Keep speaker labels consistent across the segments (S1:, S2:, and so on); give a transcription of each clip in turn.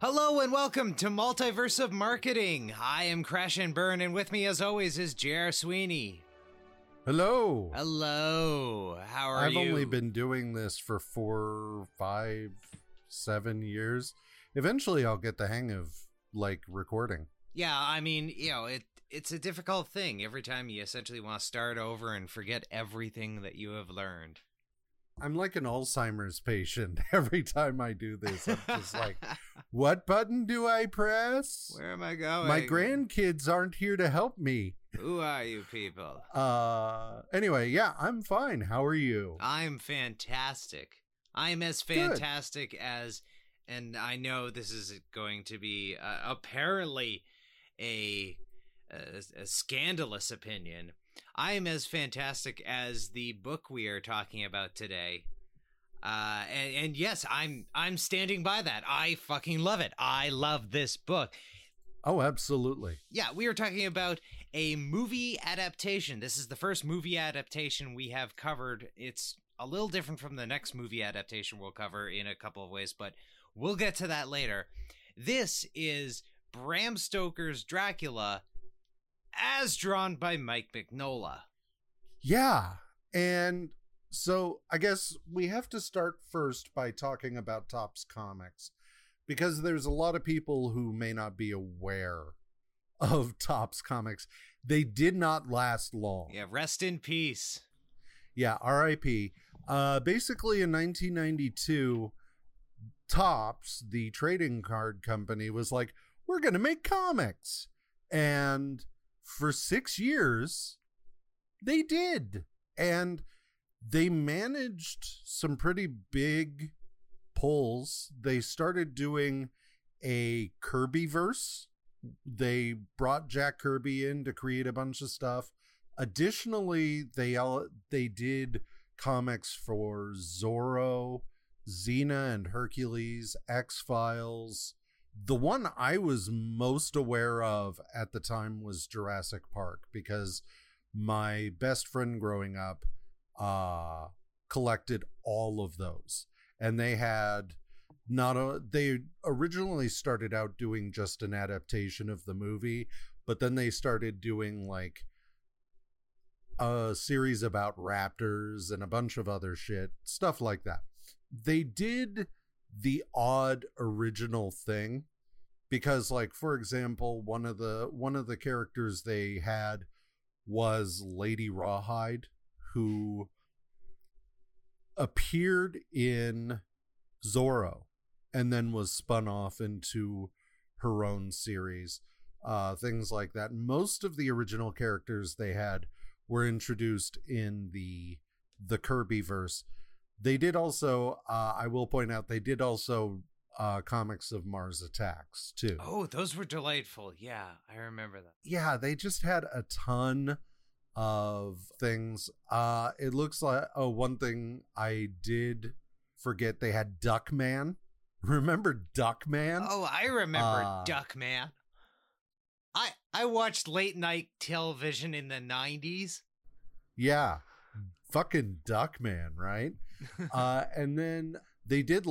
S1: Hello and welcome to Multiverse of Marketing. I am Crash and Burn, and with me as always is J.R. Sweeney.
S2: Hello.
S1: Hello. How are you?
S2: I've only been doing this for 4, 5, 7 years. Eventually I'll get the hang of, recording.
S1: Yeah, I mean, it's a difficult thing every time you essentially want to start over and forget everything that you have learned.
S2: I'm like an Alzheimer's patient. Every time I do this, I'm just like, what button do I press?
S1: Where am I going?
S2: My grandkids aren't here to help me.
S1: Who are you people?
S2: Anyway, yeah, I'm fine. How are you?
S1: I'm fantastic. I'm as fantastic as, and I know this is going to be apparently a scandalous opinion. I am as fantastic as the book we are talking about today. And yes, I'm standing by that. I fucking love it. I love this book.
S2: Oh, absolutely.
S1: Yeah, we are talking about a movie adaptation. This is the first movie adaptation we have covered. It's a little different from the next movie adaptation we'll cover in a couple of ways, but we'll get to that later. This is Bram Stoker's Dracula, as drawn by Mike Mignola.
S2: Yeah, and so I guess we have to start first by talking about Topps Comics, because there's a lot of people who may not be aware of Topps Comics. They did not last long.
S1: Yeah, rest in peace.
S2: Yeah, R.I.P. Basically, in 1992, Topps, the trading card company, was like, we're going to make comics. And for 6 years, they did. And they managed some pretty big pulls. They started doing a Kirbyverse. They brought Jack Kirby in to create a bunch of stuff. Additionally, they did comics for Zorro, Xena and Hercules, X-Files. The one I was most aware of at the time was Jurassic Park, because my best friend growing up collected all of those. And they had they originally started out doing just an adaptation of the movie, but then they started doing a series about raptors and a bunch of other shit, stuff like that. They did the odd original thing, because for example, one of the characters they had was Lady Rawhide, who appeared in Zorro and then was spun off into her own series, things like that. Most of the original characters they had were introduced in the Kirbyverse. They did also, I will point out, they did also comics of Mars Attacks too.
S1: Oh, those were delightful. Yeah, I remember that.
S2: Yeah, they just had a ton of things. It looks like, one thing I did forget, they had Duckman. Remember Duckman?
S1: Oh, I remember Duckman. I watched late night television in the 90s.
S2: Yeah, fucking Duckman, right? And then they did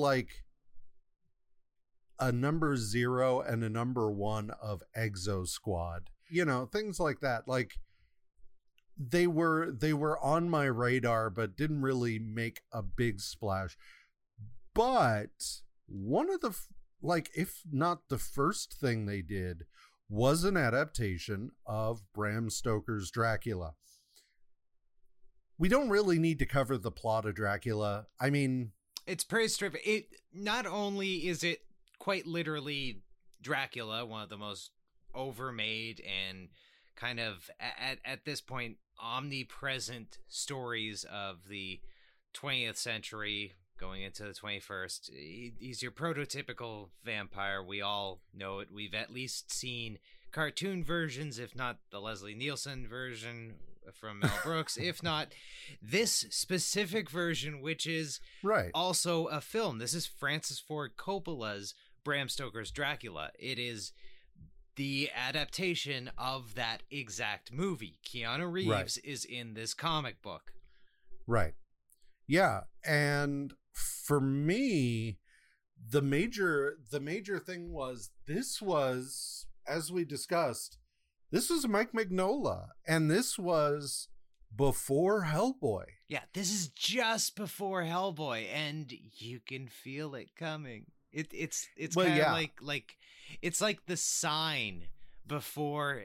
S2: a number 0 and a number 1 of Exo Squad. Things like that. They were on my radar, but didn't really make a big splash. But one of the, if not the first thing they did, was an adaptation of Bram Stoker's Dracula. We don't really need to cover the plot of Dracula. I mean,
S1: it's pretty straightforward. It not only is it quite literally Dracula, one of the most overmade and kind of at this point omnipresent stories of the 20th century going into the 21st. He's your prototypical vampire. We all know it. We've at least seen cartoon versions, if not the Leslie Nielsen version from Mel Brooks, if not this specific version, which is also a film. This is Francis Ford Coppola's Bram Stoker's Dracula. It is the adaptation of that exact movie. Keanu Reeves is in this comic book.
S2: Right. Yeah. And for me, the major thing was, this was, as we discussed, this was Mike Mignola, and this was before Hellboy.
S1: Yeah, this is just before Hellboy, and you can feel it coming. It's
S2: Well,
S1: kind of
S2: yeah.
S1: like it's like the sign before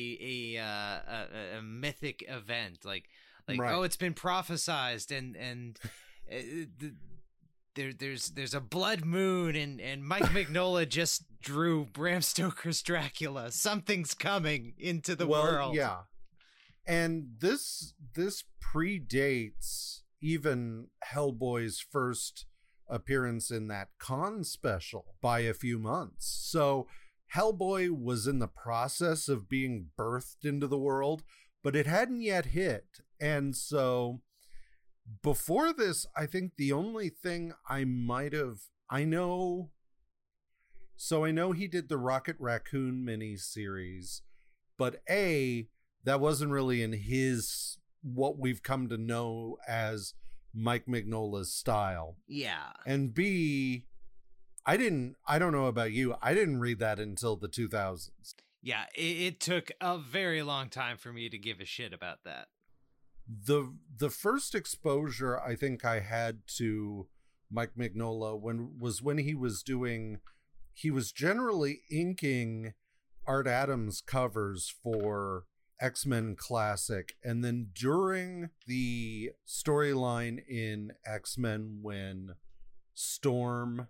S1: a mythic event, like
S2: Right.
S1: oh, it's been prophesized, and there's a blood moon, and Mike Mignola just drew Bram Stoker's Dracula. Something's coming into the world.
S2: Yeah. And this predates even Hellboy's first appearance in that con special by a few months. So Hellboy was in the process of being birthed into the world, but it hadn't yet hit. And so before this, I think the only thing I know he did the Rocket Raccoon miniseries, but that wasn't really in his, what we've come to know as Mike Mignola's style.
S1: Yeah.
S2: And B, I don't know about you, I didn't read that until the 2000s.
S1: Yeah, it took a very long time for me to give a shit about that.
S2: The first exposure I think I had to Mike Mignola when he was generally inking Art Adams covers for X-Men Classic, and then during the storyline in X-Men when Storm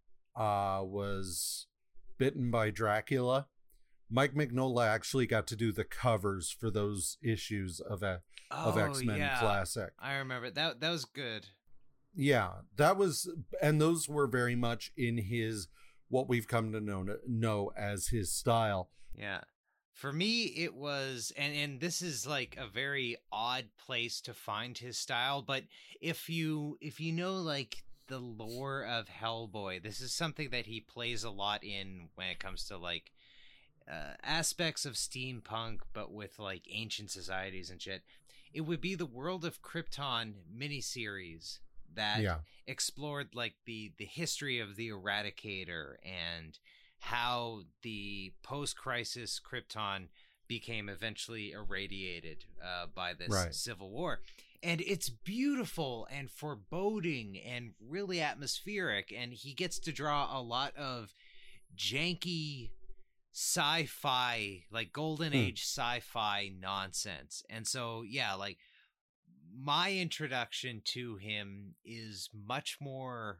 S2: was bitten by Dracula, Mike Mignola actually got to do the covers for those issues of X-Men Classic.
S1: I remember that was good.
S2: Yeah, and those were very much in his, what we've come to know as his style.
S1: Yeah. For me, it was, and this is like a very odd place to find his style, but if you know like the lore of Hellboy, this is something that he plays a lot in when it comes to like aspects of steampunk, but with like ancient societies and shit. It would be the World of Krypton miniseries that explored like the history of the Eradicator and how the post-crisis Krypton became eventually irradiated by this civil war. And it's beautiful and foreboding and really atmospheric, and he gets to draw a lot of janky sci-fi, like golden age sci-fi nonsense. And so yeah, like my introduction to him is much more,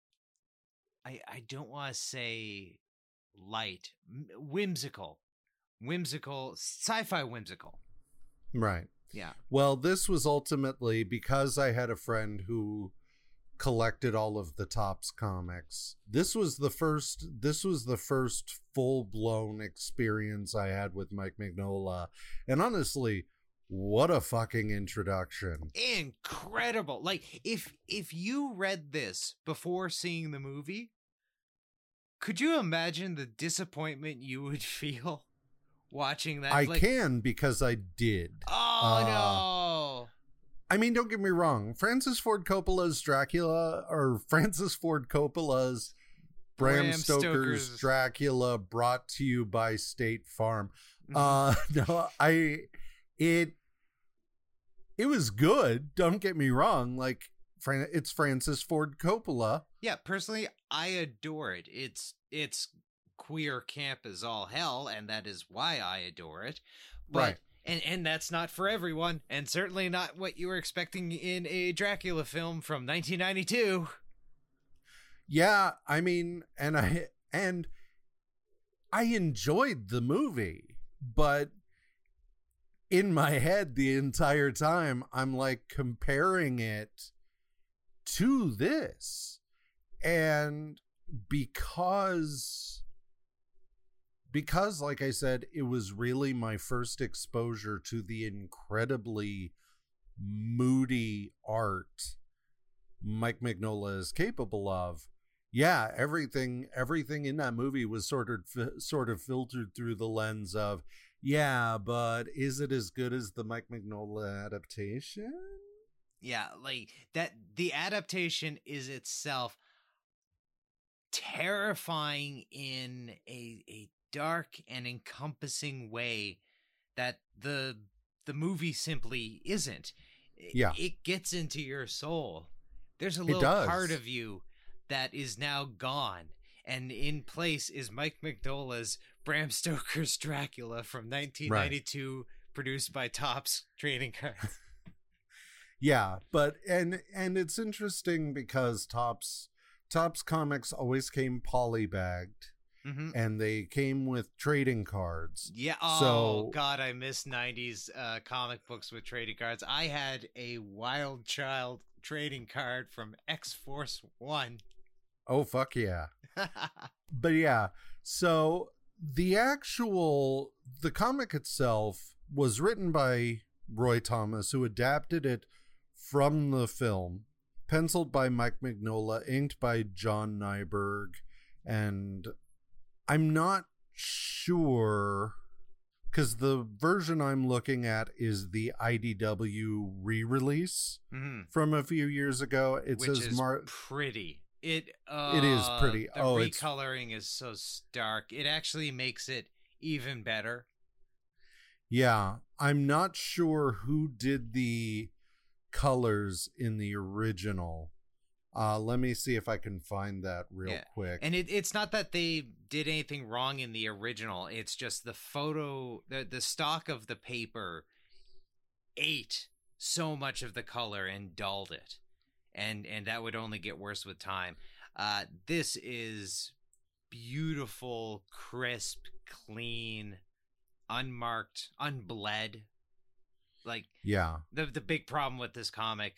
S1: I don't want to say light, whimsical, sci-fi whimsical.
S2: Right.
S1: Yeah.
S2: Well, this was ultimately because I had a friend who collected all of the Topps comics. This was the first full-blown experience I had with Mike Mignola. And honestly, what a fucking introduction.
S1: Incredible. Like if you read this before seeing the movie, could you imagine the disappointment you would feel watching that?
S2: I can, because I did.
S1: Oh no.
S2: I mean, don't get me wrong. Francis Ford Coppola's Dracula, or Francis Ford Coppola's Bram Stoker's Dracula, brought to you by State Farm. No, it was good. Don't get me wrong. Like, it's Francis Ford Coppola.
S1: Yeah, personally, I adore it. It's queer camp as all hell, and that is why I adore it. But,
S2: right.
S1: And that's not for everyone, and certainly not what you were expecting in a Dracula film from 1992.
S2: Yeah, I mean, and I enjoyed the movie, but in my head the entire time I'm like comparing it to this, and because like I said, it was really my first exposure to the incredibly moody art Mike Mignola is capable of. Yeah, everything in that movie was sort of filtered through the lens of, yeah, but is it as good as the Mike Mignola adaptation?
S1: Yeah, like that, the adaptation is itself terrifying in a dark and encompassing way that the movie simply isn't.
S2: Yeah.
S1: It gets into your soul. There's a
S2: It
S1: little
S2: does.
S1: part of you that is now gone, and in place is Mike Mignola's Bram Stoker's Dracula from 1992, produced by Topps Trading Cards.
S2: Yeah, but and it's interesting because Topps comics always came polybagged,
S1: Mm-hmm.
S2: and they came with trading cards.
S1: Yeah. Oh,
S2: So-
S1: God, I miss 90s comic books with trading cards. I had a Wild Child trading card from X-Force 1.
S2: Oh, fuck yeah. But yeah, so the comic itself was written by Roy Thomas, who adapted it from the film, penciled by Mike Mignola, inked by John Nyberg, and I'm not sure, because the version I'm looking at is the IDW re-release
S1: Mm-hmm.
S2: from a few years ago. It
S1: Which
S2: says
S1: is pretty. It
S2: is pretty.
S1: The
S2: It's
S1: recoloring is so stark. It actually makes it even better.
S2: Yeah, I'm not sure who did the colors in the original. Let me see if I can find that real quick.
S1: And it's not that they did anything wrong in the original. It's just the photo, the stock of the paper ate so much of the color and dulled it. And that would only get worse with time. This is beautiful, crisp, clean, unmarked, unbled. Like,
S2: yeah,
S1: the big problem with this comic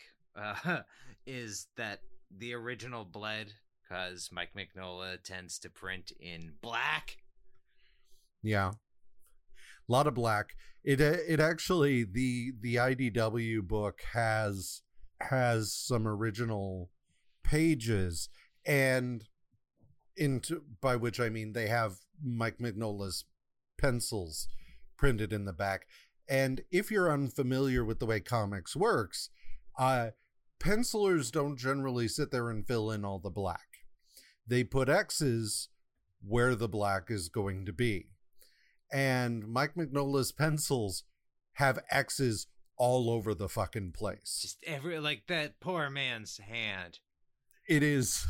S1: is that the original bled, because Mike Mignola tends to print in black.
S2: yeah, a lot of black. It actually, the IDW book has some original pages, and by which I mean they have Mike Mignola's pencils printed in the back. And if you're unfamiliar with the way comics works, pencilers don't generally sit there and fill in all the black. They put X's where the black is going to be. And Mike Mignola's pencils have X's all over the fucking place.
S1: Just like that poor man's hand.
S2: It is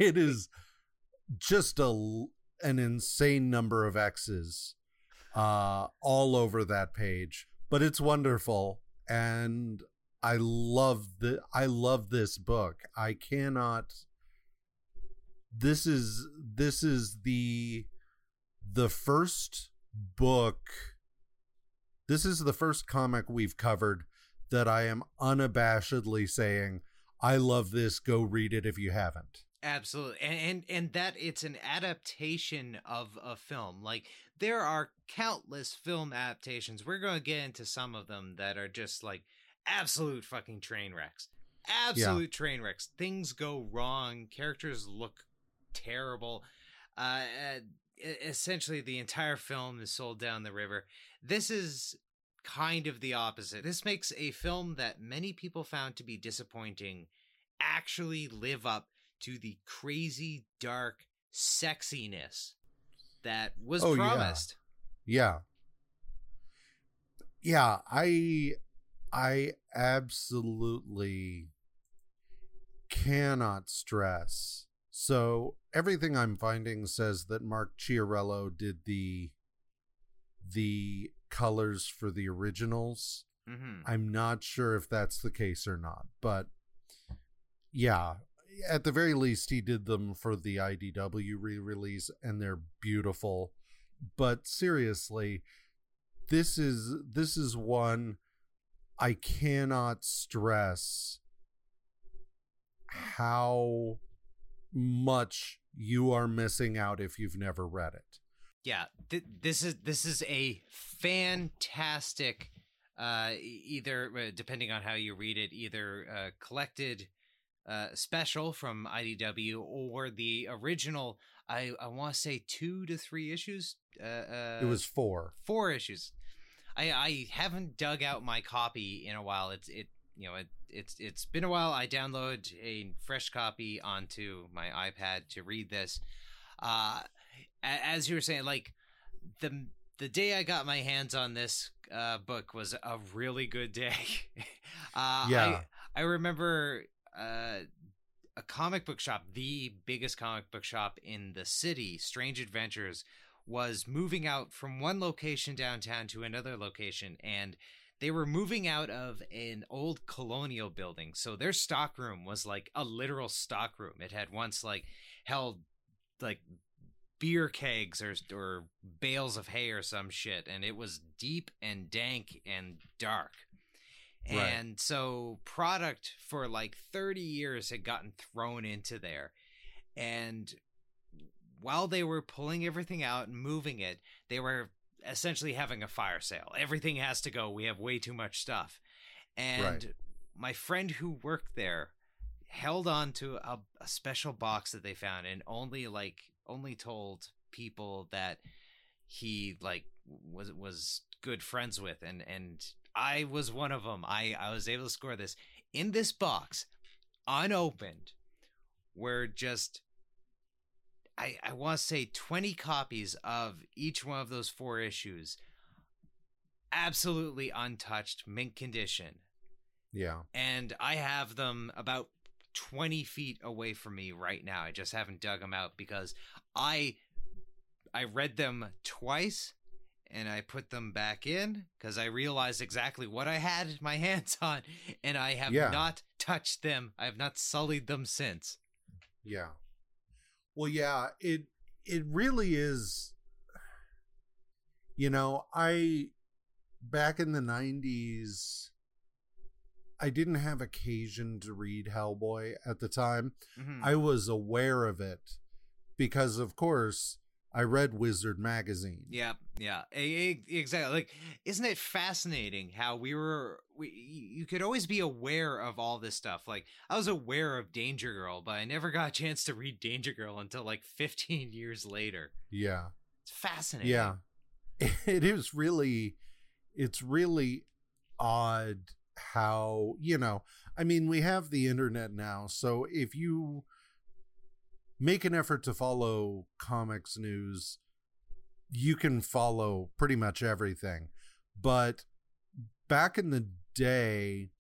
S2: just an insane number of X's all over that page, but it's wonderful, and I love this book. I cannot. This is the first book. This is the first comic we've covered that I am unabashedly saying, I love this. Go read it if you haven't.
S1: Absolutely. And that it's an adaptation of a film. Like, there are countless film adaptations. We're going to get into some of them that are just like absolute fucking train wrecks. Absolute train wrecks. Things go wrong. Characters look terrible. Essentially, the entire film is sold down the river. This is kind of the opposite. This makes a film that many people found to be disappointing actually live up to the crazy, dark sexiness that was promised.
S2: Yeah. I absolutely cannot stress. So everything I'm finding says that Mark Chiarello did the colors for the originals.
S1: Mm-hmm.
S2: I'm not sure if that's the case or not, but yeah, at the very least he did them for the IDW re-release, and they're beautiful. But seriously, this is one I cannot stress how much you are missing out if you've never read it.
S1: Yeah, this is a fantastic, either depending on how you read it, either collected special from IDW or the original. I want to say 2 to 3 issues.
S2: It was 4
S1: issues. I haven't dug out my copy in a while. It it's been a while. I download a fresh copy onto my iPad to read this. As you were saying, like the day I got my hands on this book was a really good day.
S2: Yeah.
S1: I remember a comic book shop, the biggest comic book shop in the city, Strange Adventures, was moving out from one location downtown to another location, and they were moving out of an old colonial building. So their stock room was like a literal stock room. It had once like held like beer kegs or bales of hay or some shit, and it was deep and dank and dark.
S2: Right.
S1: And so product for like 30 years had gotten thrown into there. And while they were pulling everything out and moving it, they were essentially having a fire sale. Everything has to go. We have way too much stuff. And
S2: Right.
S1: my friend who worked there held on to a special box that they found, and only told people that he like was good friends with, and I was one of them. I was able to score this. In this box, unopened, were just I want to say 20 copies of each one of those 4 issues, absolutely untouched, mint condition.
S2: Yeah.
S1: And I have them about 20 feet away from me right now. I just haven't dug them out because I read them twice and I put them back in because I realized exactly what I had my hands on, and I have not touched them. I have not sullied them since.
S2: Yeah. Well, yeah, it really is. Back in the 90s, I didn't have occasion to read Hellboy at the time.
S1: Mm-hmm.
S2: I was aware of it because, of course, I read Wizard magazine.
S1: Yeah, exactly. Like, isn't it fascinating how you could always be aware of all this stuff? Like, I was aware of Danger Girl, but I never got a chance to read Danger Girl until like 15 years later.
S2: Yeah.
S1: It's fascinating.
S2: Yeah. It's really odd how, we have the internet now, so if you make an effort to follow comics news, you can follow pretty much everything. But back in the day,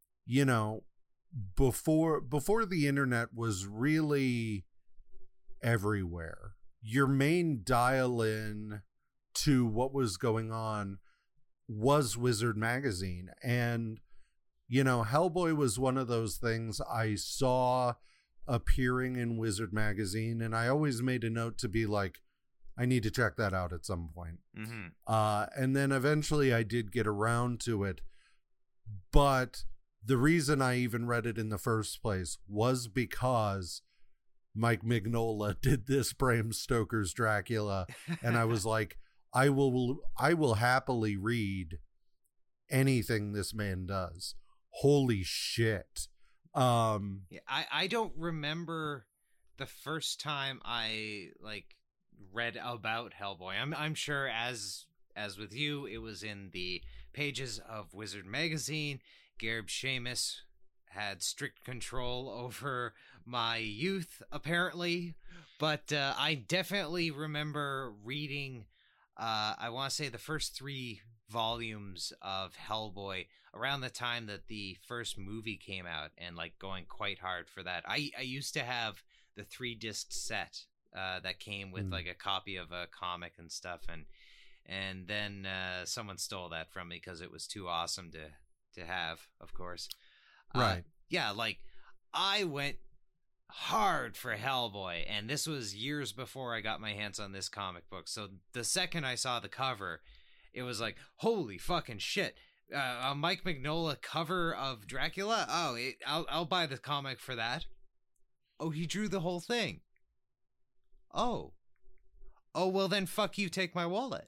S2: before the internet was really everywhere, your main dial-in to what was going on was Wizard magazine. And Hellboy was one of those things I saw appearing in Wizard magazine, and I always made a note to be like, I need to check that out at some point.
S1: Mm-hmm.
S2: And then eventually I did get around to it, but the reason I even read it in the first place was because Mike Mignola did this Bram Stoker's Dracula, and I was like, I will happily read anything this man does. Holy shit.
S1: I don't remember the first time I like read about Hellboy. I'm sure as with you, it was in the pages of Wizard magazine. Gareb Shamus had strict control over my youth, apparently, but I definitely remember reading I want to say the first 3 volumes of Hellboy around the time that the first movie came out, and like going quite hard for that. I used to have the 3-disc set that came with like a copy of a comic and stuff, and then someone stole that from me because it was too awesome to have, of course.
S2: Right.
S1: Yeah, like I went hard for Hellboy, and this was years before I got my hands on this comic book. So the second I saw the cover, it was like, holy fucking shit. A Mike Mignola cover of Dracula? Oh, I'll buy the comic for that. Oh, he drew the whole thing. Oh, well then fuck you, take my wallet.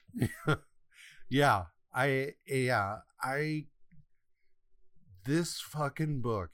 S2: Yeah. This fucking book,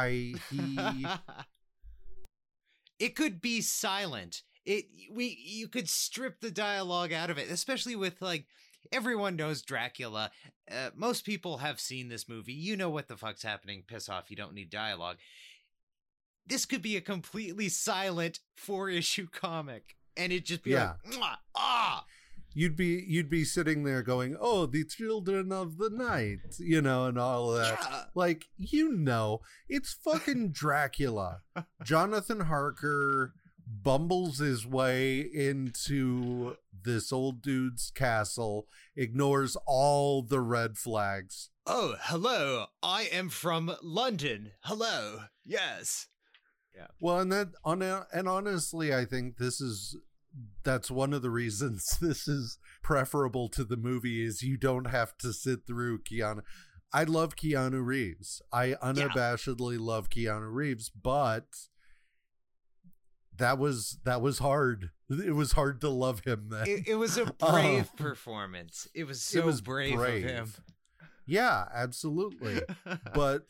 S1: it could be silent. You could strip the dialogue out of it, especially with like everyone knows Dracula. Most people have seen this movie. You know what the fuck's happening. Piss off. You don't need dialogue. This could be a completely silent 4-issue comic, and it'd just be like, mwah, ah.
S2: You'd be sitting there going, "Oh, the children of the night," and all of that.
S1: Yeah.
S2: Like, it's fucking Dracula. Jonathan Harker bumbles his way into this old dude's castle, ignores all the red flags.
S1: Oh, hello. I am from London. Hello. Yes. Yeah.
S2: Well, and honestly, I think that's one of the reasons this is preferable to the movie is you don't have to sit through Keanu. I love Keanu Reeves. I unabashedly love Keanu Reeves, but that was hard. It was hard to love him then.
S1: It was a brave performance. It was brave of him.
S2: Yeah, absolutely. But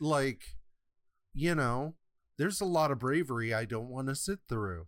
S2: there's a lot of bravery I don't want to sit through.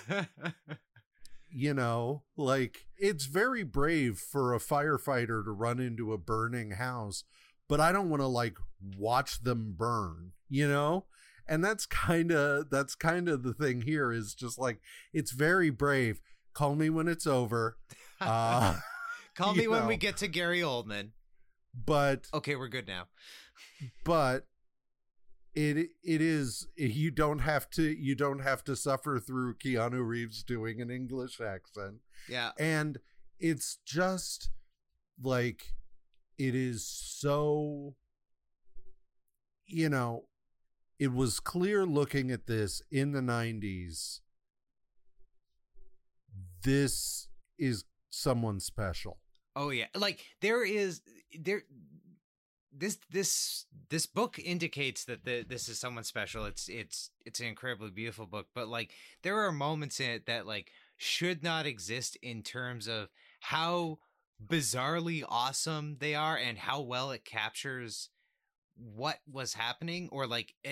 S2: It's very brave for a firefighter to run into a burning house, but I don't want to watch them burn, And that's kind of the thing here is just it's very brave. Call me when it's over.
S1: Call me when we get to Gary Oldman.
S2: But
S1: okay, we're good now.
S2: But it is, you don't have to suffer through Keanu Reeves doing an English accent.
S1: Yeah.
S2: And it's just it is so, it was clear looking at this in the 90s. This is someone special.
S1: Oh yeah. This book indicates that this is someone special. It's an incredibly beautiful book, but there are moments in it that should not exist in terms of how bizarrely awesome they are and how well it captures what was happening, or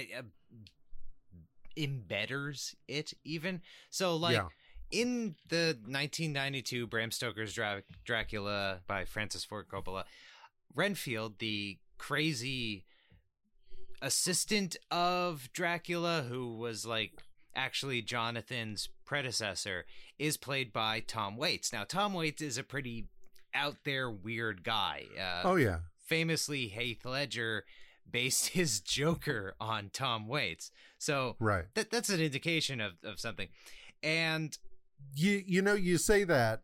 S1: embedders it even. So in the 1992 Bram Stoker's Dracula by Francis Ford Coppola, Renfield, the crazy assistant of Dracula, who was actually Jonathan's predecessor, is played by Tom Waits. Now, Tom Waits is a pretty out there weird guy.
S2: Oh yeah.
S1: Famously, Heath Ledger based his Joker on Tom Waits. So
S2: right.
S1: That's an indication of something. And
S2: you say that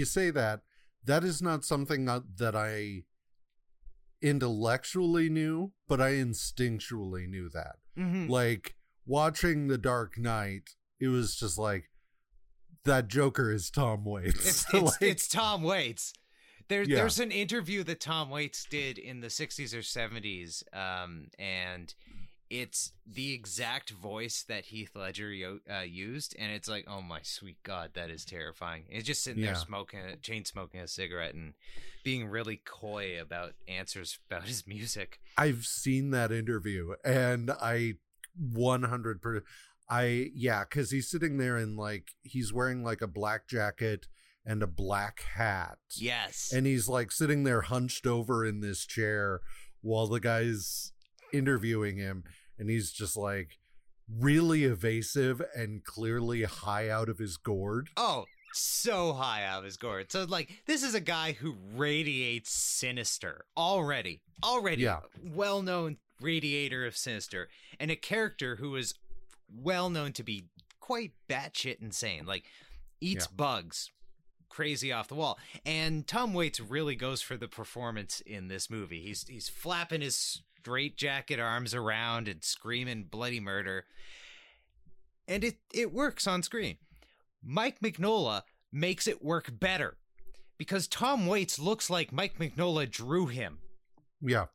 S2: that is not something that I intellectually knew, but I instinctually knew that. Mm-hmm. Watching The Dark Knight, it was just that Joker is Tom Waits.
S1: It's Tom Waits. There's an interview that Tom Waits did in the 60s or 70s, and it's the exact voice that Heath Ledger used, and it's oh my sweet God, that is terrifying. It's just sitting there chain smoking a cigarette and being really coy about answers about his music.
S2: I've seen that interview, and I 100%. Because he's sitting there and he's wearing a black jacket and a black hat.
S1: Yes.
S2: And he's sitting there hunched over in this chair while the guy's interviewing him, and he's just really evasive and clearly high out of his gourd.
S1: Oh, so high out of his gourd. So this is a guy who radiates sinister already. Yeah. Well-known radiator of sinister, and a character who is well known to be quite batshit insane. Eats bugs, crazy off the wall. And Tom Waits really goes for the performance in this movie. He's flapping his straitjacket arms around and screaming bloody murder, and it works on screen. Mike Mignola makes it work better because Tom Waits looks like Mike Mignola drew him.
S2: Yeah.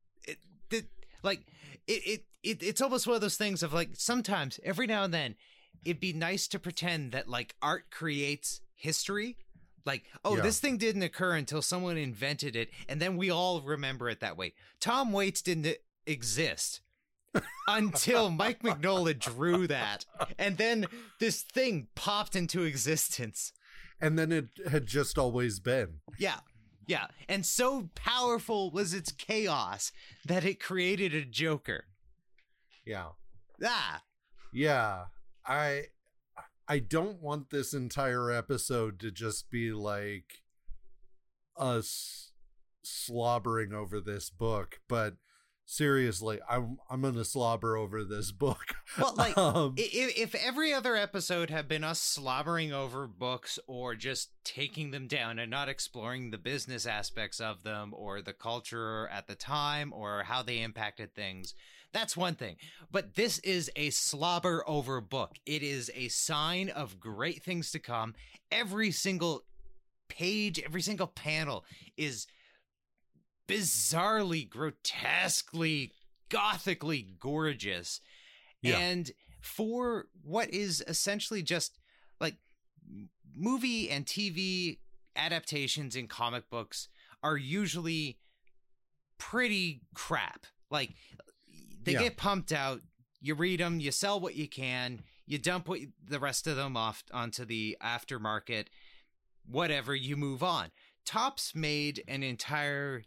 S1: It's almost one of those things of sometimes every now and then it'd be nice to pretend that art creates history. This thing didn't occur until someone invented it, and then we all remember it that way. Tom Waits didn't exist until Mike Mignola drew that, and then this thing popped into existence.
S2: And then it had just always been.
S1: Yeah. Yeah, and so powerful was its chaos that it created a Joker.
S2: Yeah.
S1: Ah.
S2: Yeah. I don't want this entire episode to just be like us slobbering over this book, but seriously, I'm gonna slobber over this book.
S1: Well, like, if every other episode had been us slobbering over books or just taking them down and not exploring the business aspects of them or the culture at the time or how they impacted things, that's one thing. But this is a slobber over book. It is a sign of great things to come. Every single page, every single panel is bizarrely, grotesquely, gothically gorgeous. Yeah. And for what is essentially just like movie and TV adaptations in comic books are usually pretty crap. Like they get pumped out, you read them, you sell what you can, you dump the rest of them off onto the aftermarket, whatever, you move on. Topps made an entire,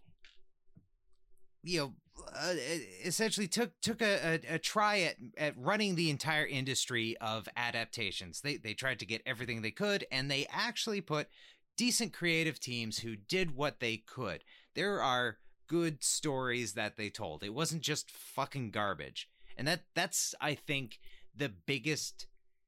S1: essentially took a try at running the entire industry of adaptations. They tried to get everything they could, and they actually put decent creative teams who did what they could. There are good stories that they told. It wasn't just fucking garbage. And that's I think the biggest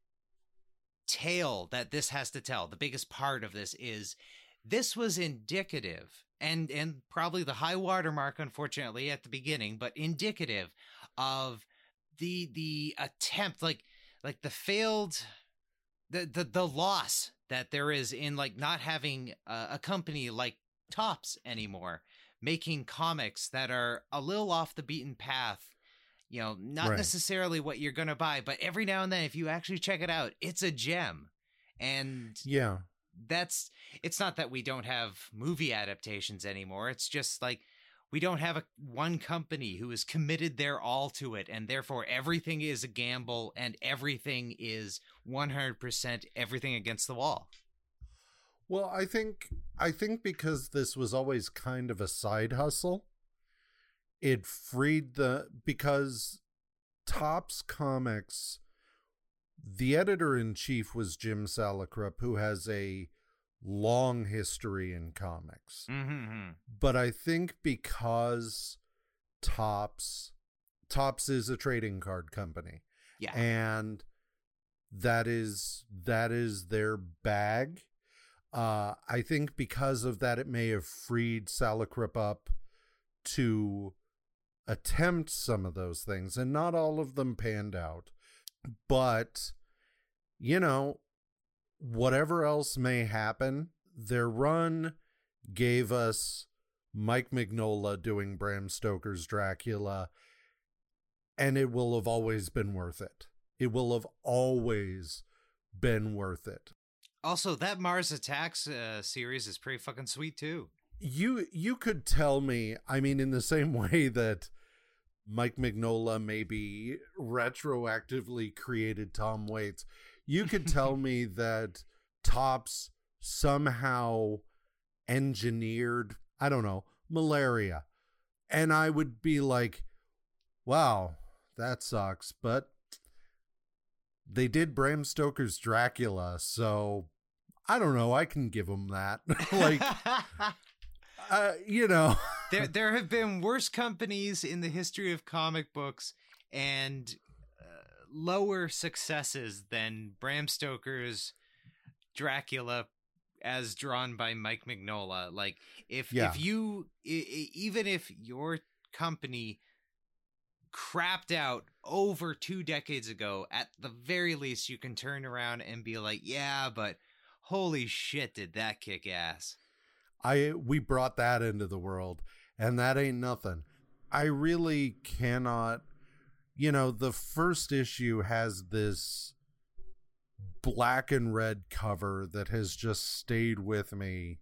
S1: tale that this has to tell. The biggest part of this was indicative and probably the high watermark, unfortunately, at the beginning, but indicative of the attempt, like the failed, the loss that there is in like not having a company like Topps anymore, making comics that are a little off the beaten path, not necessarily what you're going to buy, but every now and then, if you actually check it out, it's a gem. And
S2: yeah,
S1: it's not that we don't have movie adaptations anymore. It's just like we don't have one company who is committed their all to it, and therefore everything is a gamble and everything is 100% everything against the wall.
S2: Well, I think because this was always kind of a side hustle, it freed because Topps Comics, the editor-in-chief was Jim Salicrup, who has a long history in comics.
S1: Mm-hmm.
S2: But I think because Topps is a trading card company.
S1: Yeah.
S2: And that is their bag. I think because of that, it may have freed Salicrup up to attempt some of those things, and not all of them panned out. But, whatever else may happen, their run gave us Mike Mignola doing Bram Stoker's Dracula, and it will have always been worth it. It will have always been worth it.
S1: Also, that Mars Attacks series is pretty fucking sweet, too.
S2: You could tell me, I mean, in the same way that Mike Mignola maybe retroactively created Tom Waits, you could tell me that Topps somehow engineered, I don't know, malaria. And I would be like, wow, that sucks. But they did Bram Stoker's Dracula, so I don't know. I can give them that. Like,
S1: there have been worse companies in the history of comic books and lower successes than Bram Stoker's Dracula as drawn by Mike Mignola. Like, if you, even if your company crapped out over 2 decades ago, at the very least you can turn around and be like, yeah, but holy shit, did that kick ass.
S2: We brought that into the world, and that ain't nothing. I really cannot, the first issue has this black and red cover that has just stayed with me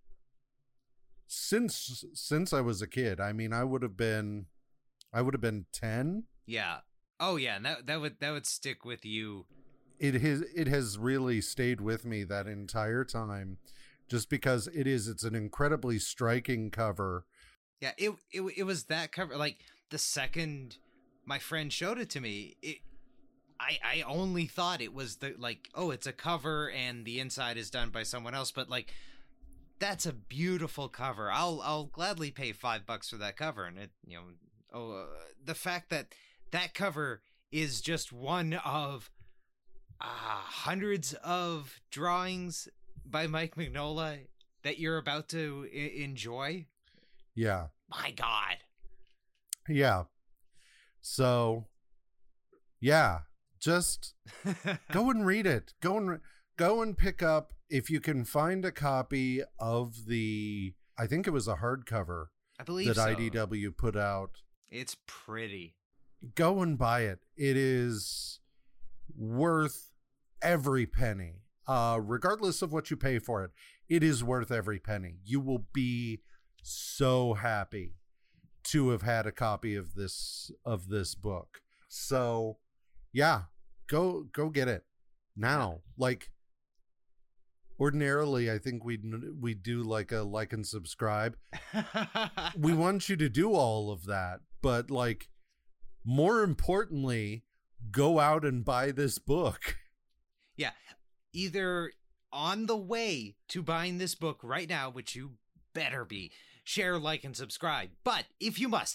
S2: since I was a kid. I mean, I would have been 10.
S1: Yeah. Oh yeah, and that would stick with you.
S2: It has really stayed with me that entire time. just because it's an incredibly striking cover.
S1: Yeah, it was that cover. Like, the second my friend showed it to me, I only thought it was it's a cover and the inside is done by someone else, but like, that's a beautiful cover. I'll gladly pay $5 for that cover. And it, the fact that cover is just one of hundreds of drawings by Mike Mignola that you're about to enjoy.
S2: Yeah.
S1: My God.
S2: Yeah. So, yeah, just go and read it. Go and pick up, if you can find a copy of I think it was a hardcover,
S1: I believe
S2: that
S1: so.
S2: IDW put out.
S1: It's pretty.
S2: Go and buy it. It is worth every penny. Regardless of what you pay for it, it is worth every penny. You will be so happy to have had a copy of this book. So, yeah, go get it now. Like, ordinarily, I think we do like a like and subscribe. We want you to do all of that, but like, more importantly, go out and buy this book.
S1: Yeah, either on the way to buying this book right now, which you better be, share, like, and subscribe. But if you must,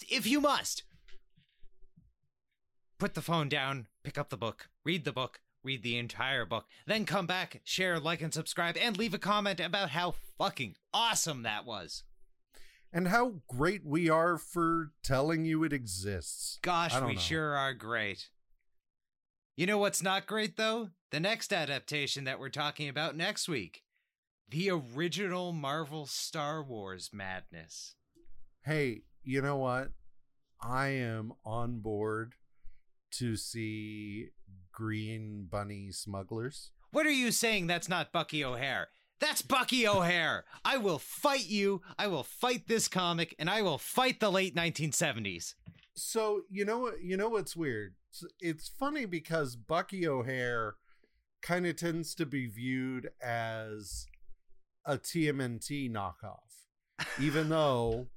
S1: put the phone down, pick up the book, read the entire book, then come back, share, like, and subscribe, and leave a comment about how fucking awesome that was.
S2: And how great we are for telling you it exists.
S1: Gosh, we sure are great. You know what's not great, though? The next adaptation that we're talking about next week. The original Marvel Star Wars madness.
S2: Hey, you know what? I am on board to see Green Bunny Smugglers.
S1: What are you saying that's not Bucky O'Hare? That's Bucky O'Hare! I will fight you, I will fight this comic, and I will fight the late 1970s.
S2: So, you know what's weird? It's funny because Bucky O'Hare kind of tends to be viewed as a TMNT knockoff. Even though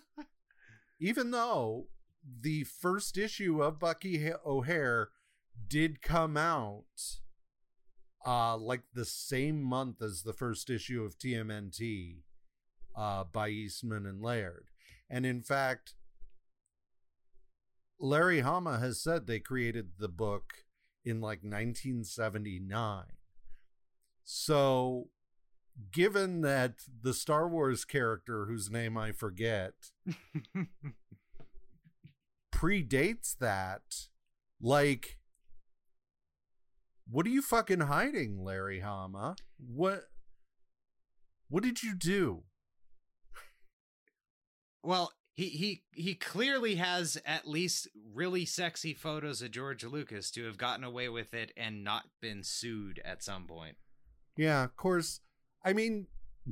S2: the first issue of Bucky O'Hare did come out like the same month as the first issue of TMNT by Eastman and Laird. And in fact, Larry Hama has said they created the book in like 1979. So, given that the Star Wars character, whose name I forget, predates that, like, what are you fucking hiding, Larry Hama? What did you do?
S1: Well, he clearly has at least really sexy photos of George Lucas to have gotten away with it and not been sued at some point.
S2: Yeah, of course. I mean,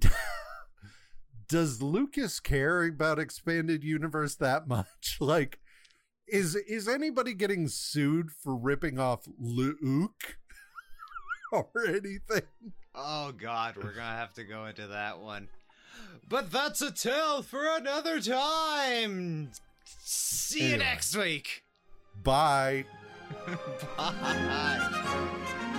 S2: does Lucas care about Expanded Universe that much? Like, is anybody getting sued for ripping off Luke or anything?
S1: Oh God, we're gonna have to go into that one. But that's a tale for another time. See you next week.
S2: Bye.
S1: Bye.